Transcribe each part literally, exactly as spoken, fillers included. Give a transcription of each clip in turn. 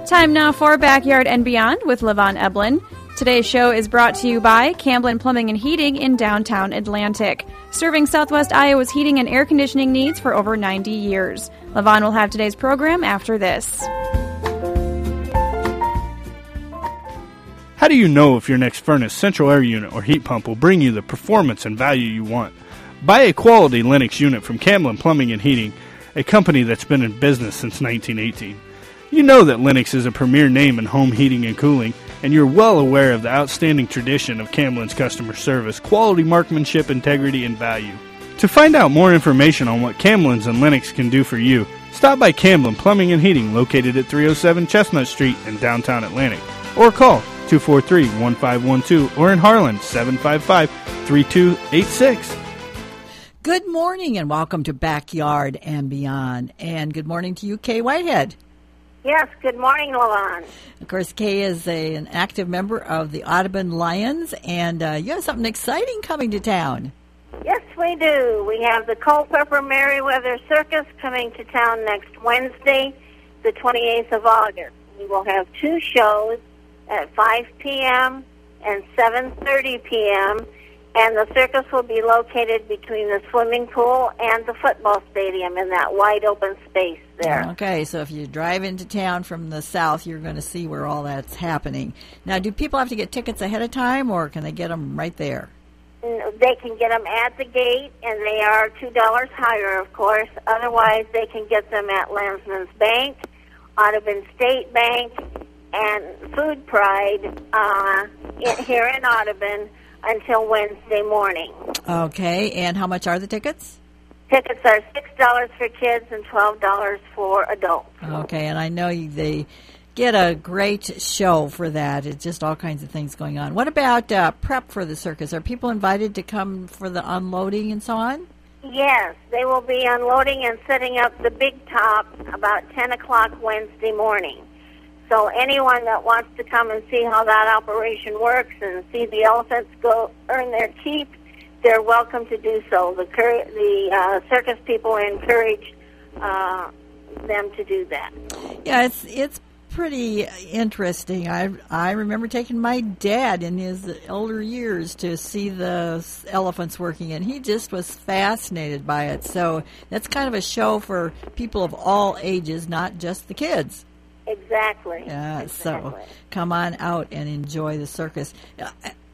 Time now for Backyard and Beyond with LaVon Eblin. Today's show is brought to you by Camblin Plumbing and Heating in downtown Atlantic, serving Southwest Iowa's heating and air conditioning needs for over ninety years. LaVon will have today's program after this. How do you know if your next furnace, central air unit, or heat pump will bring you the performance and value you want? Buy a quality Lennox unit from Camblin Plumbing and Heating, a company that's been in business since nineteen eighteen. You know that Lennox is a premier name in home heating and cooling, and you're well aware of the outstanding tradition of Camblin's customer service, quality marksmanship, integrity, and value. To find out more information on what Camblin's and Lennox can do for you, stop by Camblin Plumbing and Heating, located at three oh seven Chestnut Street in downtown Atlantic, or call two four three, one five one two, or in Harlan, seven five five, three two eight six. Good morning and welcome to Backyard and Beyond. And good morning to you, Kay Whitehead. Yes, good morning, LaVon. Of course, Kay is a, an active member of the Audubon Lions, and uh, you have something exciting coming to town. Yes, we do. We have the Culpeper Merriweather Circus coming to town next Wednesday, the twenty-eighth of August. We will have two shows at five p.m. and seven thirty p.m., and the circus will be located between the swimming pool and the football stadium in that wide open space there. Okay, so if you drive into town from the south, you're going to see where all that's happening. Now, do people have to get tickets ahead of time, or can they get them right there? They can get them at the gate, and they are two dollars higher, of course. Otherwise, they can get them at Landsman's Bank, Audubon State Bank, and Food Pride uh, in, here in Audubon until Wednesday morning. Okay, and how much are the tickets? Tickets are six dollars for kids and twelve dollars for adults. Okay, and I know you, they get a great show for that. It's just all kinds of things going on. What about uh, prep for the circus? Are people invited to come for the unloading and so on? Yes, they will be unloading and setting up the big top about ten o'clock Wednesday morning. So anyone that wants to come and see how that operation works and see the elephants go earn their keep, they're welcome to do so. The cur- the uh, circus people encourage uh, them to do that. Yeah, it's it's pretty interesting. I I remember taking my dad in his elder years to see the elephants working, and he just was fascinated by it. So that's kind of a show for people of all ages, not just the kids. Exactly. Yeah, exactly. So come on out and enjoy the circus. Uh,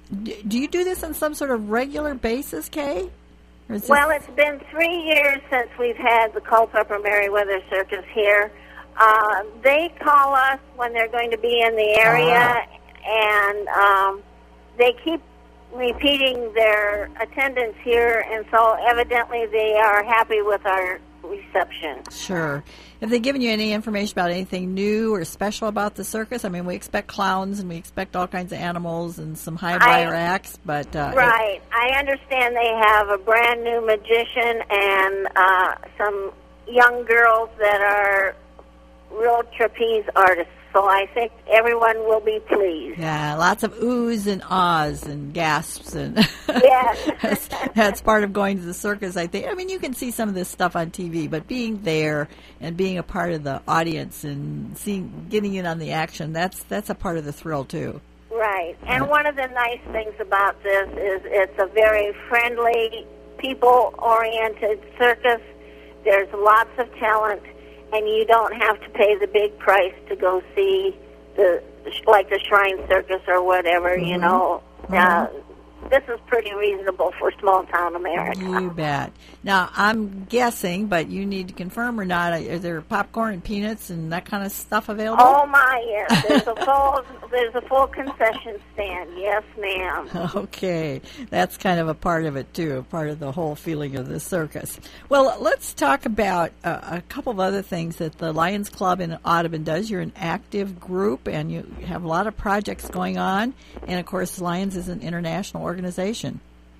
do you do this on some sort of regular basis, Kay? Well, it's been three years since we've had the Culpeper Merriweather Circus here. Uh, they call us when they're going to be in the area, uh-huh. and um, they keep repeating their attendance here, and so evidently they are happy with our reception. Sure. Have they given you any information about anything new or special about the circus? I mean, we expect clowns and we expect all kinds of animals and some high wire acts, but uh, right. It, I understand they have a brand new magician and uh, some young girls that are real trapeze artists. So I think everyone will be pleased. Yeah, lots of oohs and ahs and gasps, and yes, that's, that's part of going to the circus, I think. I mean, you can see some of this stuff on T V, but being there and being a part of the audience and seeing, getting in on the action—that's that's a part of the thrill too. Right, and yeah. One of the nice things about this is it's a very friendly, people-oriented circus. There's lots of talent. And you don't have to pay the big price to go see the like the Shrine Circus or whatever, mm-hmm. you know. Mm-hmm. Uh, this is pretty reasonable for small-town America. You bet. Now, I'm guessing, but you need to confirm or not, is there popcorn and peanuts and that kind of stuff available? Oh, my, yes. There's a full, there's a full concession stand. Yes, ma'am. Okay. That's kind of a part of it, too, a part of the whole feeling of the circus. Well, let's talk about uh, a couple of other things that the Lions Club in Audubon does. You're an active group, and you have a lot of projects going on. And, of course, Lions is an international organization.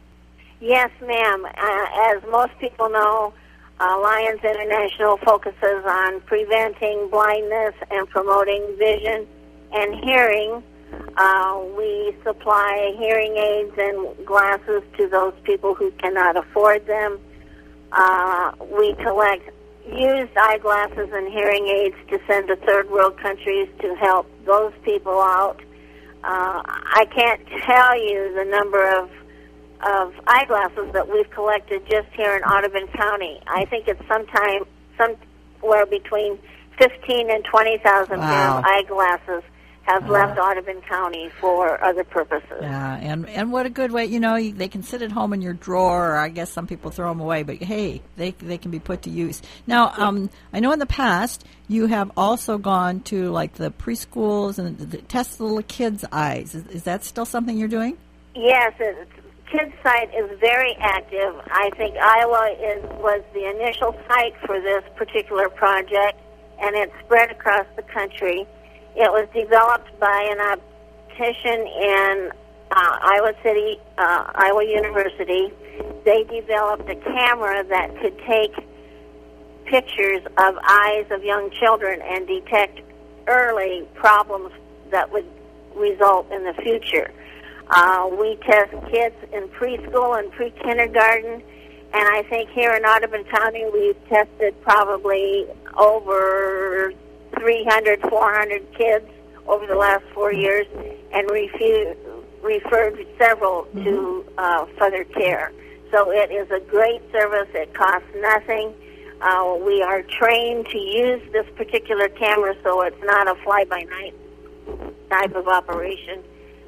Yes, ma'am. Uh, as most people know, uh, Lions International focuses on preventing blindness and promoting vision and hearing. Uh, we supply hearing aids and glasses to those people who cannot afford them. Uh, we collect used eyeglasses and hearing aids to send to third world countries to help those people out. Uh, I can't tell you the number of of eyeglasses that we've collected just here in Audubon County. I think it's sometime somewhere between fifteen and twenty thousand Wow. pair of eyeglasses have Wow. left Audubon County for other purposes. Yeah, and and what a good way. You know, you- they can sit at home in your drawer, or I guess some people throw them away, but hey, they they can be put to use. Now, um, I know in the past you have also gone to like the preschools and the, test the little kids' eyes. Is, is that still something you're doing? Yes, it, Kids Site is very active. I think Iowa is was the initial site for this particular project, and it's spread across the country. It was developed by an optician in uh, Iowa City, uh, Iowa University. They developed a camera that could take pictures of eyes of young children and detect early problems that would result in the future. Uh, we test kids in preschool and pre-kindergarten, and I think here in Audubon County we've tested probably over three hundred, four hundred kids over the last four years and refu- referred several mm-hmm. to uh, further care. So it is a great service. It costs nothing. Uh, we are trained to use this particular camera, so it's not a fly-by-night type of operation.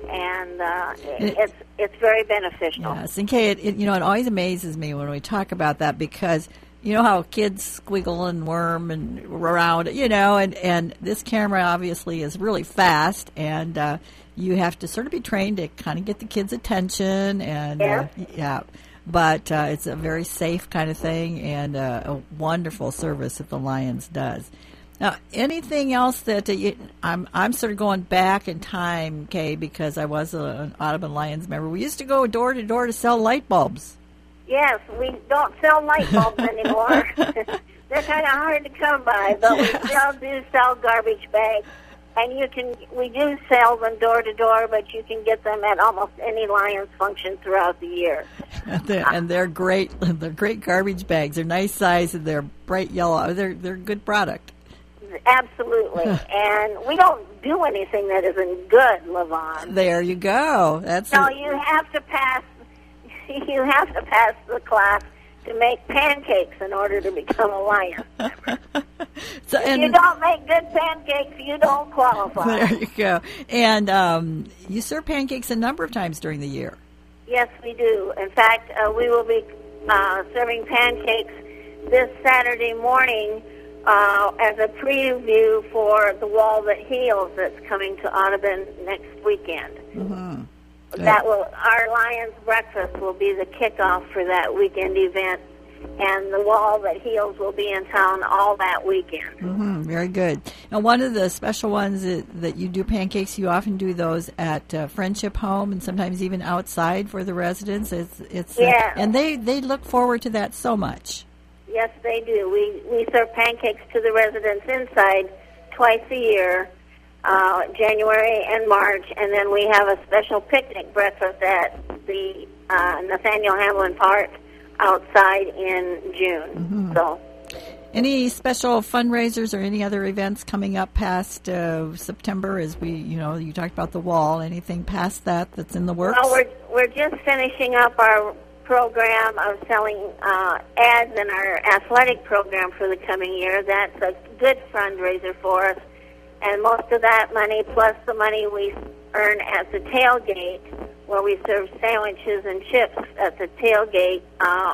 And uh, it, it's it's very beneficial. Yes, and Kay, it, it, you know, it always amazes me when we talk about that because you know how kids squiggle and worm and around, you know, and, and this camera obviously is really fast, and uh, you have to sort of be trained to kind of get the kids' attention, and yeah, uh, yeah. But uh, it's a very safe kind of thing, and uh, a wonderful service that the Lions does. Now, anything else that uh, you, I'm I'm sort of going back in time, Kay, because I was a, an Audubon Lions member. We used to go door to door to sell light bulbs. Yes, we don't sell light bulbs anymore. They're kind of hard to come by, but we still do sell garbage bags, and you can we do sell them door to door, but you can get them at almost any Lions function throughout the year. And they're, and they're great. They're great garbage bags. They're nice size and they're bright yellow. They're they're a good product. Absolutely. And we don't do anything that isn't good, Levon. There you go. That's so it. you have to pass you have to pass the class to make pancakes in order to become a Lion member. So, and if you don't make good pancakes, you don't qualify. There you go. And um, you serve pancakes a number of times during the year. Yes, we do. In fact, uh, we will be uh, serving pancakes this Saturday morning Uh, as a preview for The Wall That Heals that's coming to Audubon next weekend. Mm-hmm. That will our Lions Breakfast will be the kickoff for that weekend event, and The Wall That Heals will be in town all that weekend. Mm-hmm. Very good. Now, one of the special ones that, that you do pancakes, you often do those at uh, Friendship Home and sometimes even outside for the residents. It's it's uh, yeah. and they, they look forward to that so much. Yes, they do. We we serve pancakes to the residents inside twice a year, uh, January and March, and then we have a special picnic breakfast at the uh, Nathaniel Hamlin Park outside in June. Mm-hmm. So, any special fundraisers or any other events coming up past uh, September? As we, you know, you talked about the wall. Anything past that that's in the works? Well, we're we're just finishing up our program of selling uh, ads in our athletic program for the coming year. That's a good fundraiser for us, and most of that money plus the money we earn at the tailgate, where we serve sandwiches and chips at the tailgate uh,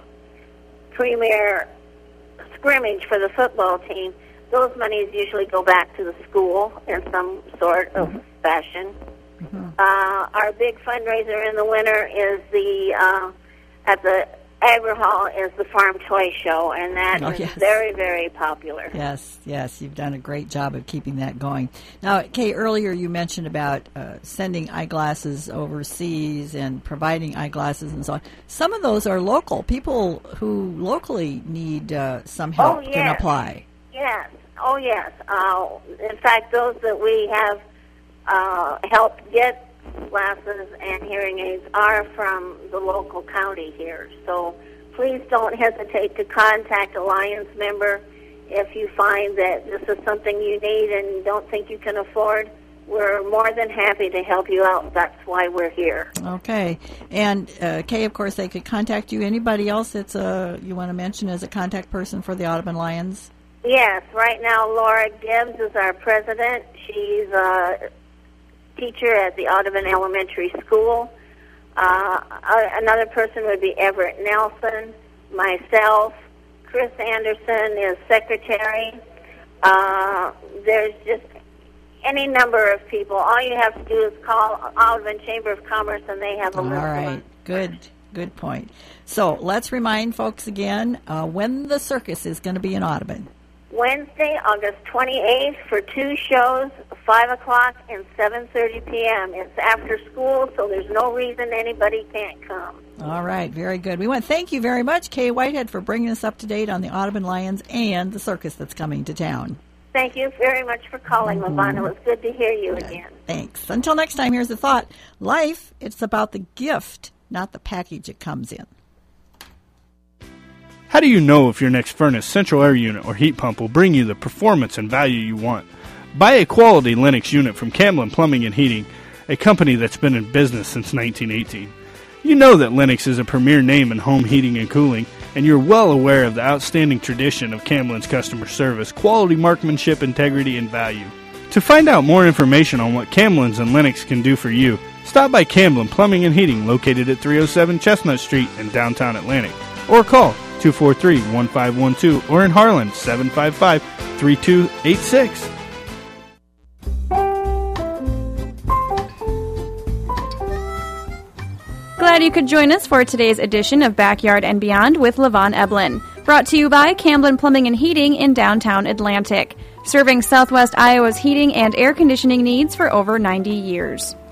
premier scrimmage for the football team. Those monies usually go back to the school in some sort of mm-hmm. fashion. Mm-hmm. Uh, our big fundraiser in the winter is the uh, at the Agri Hall is the Farm Toy Show, and that oh, is yes. very, very popular. Yes, yes, you've done a great job of keeping that going. Now, Kay, earlier you mentioned about uh, sending eyeglasses overseas and providing eyeglasses and so on. Some of those are local. People who locally need uh, some help oh, yes. can apply. Yes, oh yes. Uh, in fact, those that we have uh, helped get glasses and hearing aids are from the local county here. So please don't hesitate to contact a Lions member If you find that this is something you need and don't think you can afford, we're more than happy to help you out. That's why we're here. Okay. And, uh, Kay, of course, they could contact you. Anybody else that's uh, you want to mention as a contact person for the Audubon Lions? Yes. Right now, Laura Gibbs is our president. She's a teacher at the Audubon Elementary School. Uh, another person would be Everett Nelson. Myself. Chris Anderson is secretary. Uh, there's just any number of people. All you have to do is call Audubon Chamber of Commerce, and they have a All list. All right, good, good point. So let's remind folks again uh, when the circus is going to be in Audubon. Wednesday, August twenty-eighth, for two shows, five o'clock and seven thirty p.m. It's after school, so there's no reason anybody can't come. All right, very good. We want to thank you very much, Kay Whitehead, for bringing us up to date on the Audubon Lions and the circus that's coming to town. Thank you very much for calling, Mm-hmm. Levon. It was good to hear you again. Thanks. Until next time, here's the thought. Life, it's about the gift, not the package it comes in. How do you know if your next furnace, central air unit, or heat pump will bring you the performance and value you want? Buy a quality Lennox unit from Camblin Plumbing and Heating, a company that's been in business since nineteen eighteen. You know that Lennox is a premier name in home heating and cooling, and you're well aware of the outstanding tradition of Camblin's customer service, quality marksmanship, integrity, and value. To find out more information on what Camblin's and Lennox can do for you, stop by Camblin Plumbing and Heating, located at three oh seven Chestnut Street in downtown Atlantic, or call two four three, one five one two, or in Harlan, seven five five, three two eight six. Glad you could join us for today's edition of Backyard and Beyond with Levon Eblin. Brought to you by Camblin Plumbing and Heating in downtown Atlantic, serving Southwest Iowa's heating and air conditioning needs for over ninety years.